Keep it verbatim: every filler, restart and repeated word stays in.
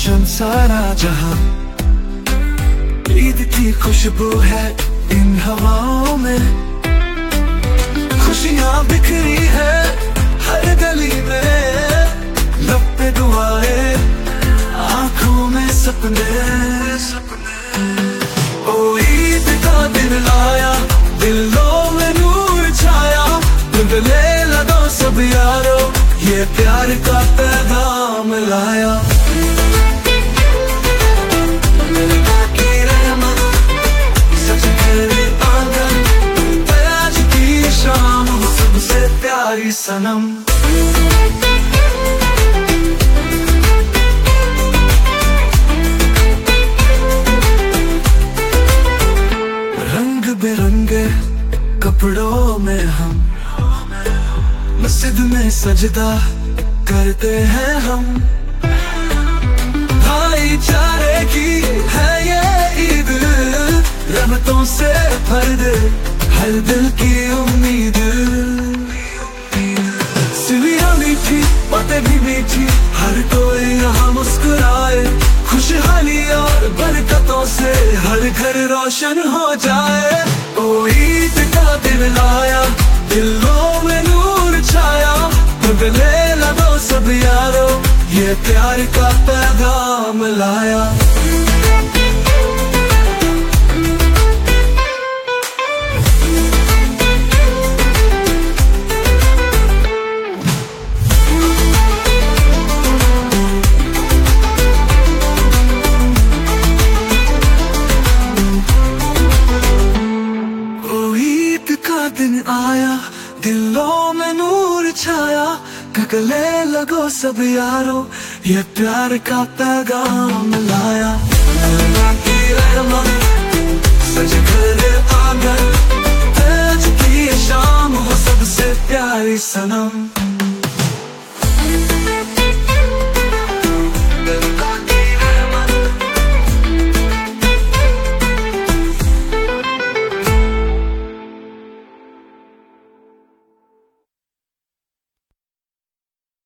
रोशन सारा जहां। ईद की खुशबू है इन हवाओं में, खुशियां बिखरी है हर गली में। लब पे दुआएं, आंखों में सपने, ओ ईद का दिन आया, दिलों में नूर छाया। बदले लगो सब यारो, ये प्यार का पैगाम लाया। सबसे प्यारी सनम, रंग बिरंगे कपड़ों में हम मस्जिद में सजदा करते हैं हम। भाईचारे की है ये ईद, रहमतों से भर दे हर दिल की उम्मीद। सिवियां मीठी, बातें भी मीठी, हर कोई यहाँ मुस्कुराए। खुशहाली और बरकतों से हर घर रोशन हो जाए। ओ ईद का दिन आया, दिलों में नूर छाया। बदले लगो सब यारो, ये प्यार का पैगाम लाया। दिन आया, दिलों में नूर छाया। गले लगो सब यारो, ये प्यार का पैगाम लाया। की रहमत सज घर आंगन, आज की शाम हो सबसे प्यारी सनम।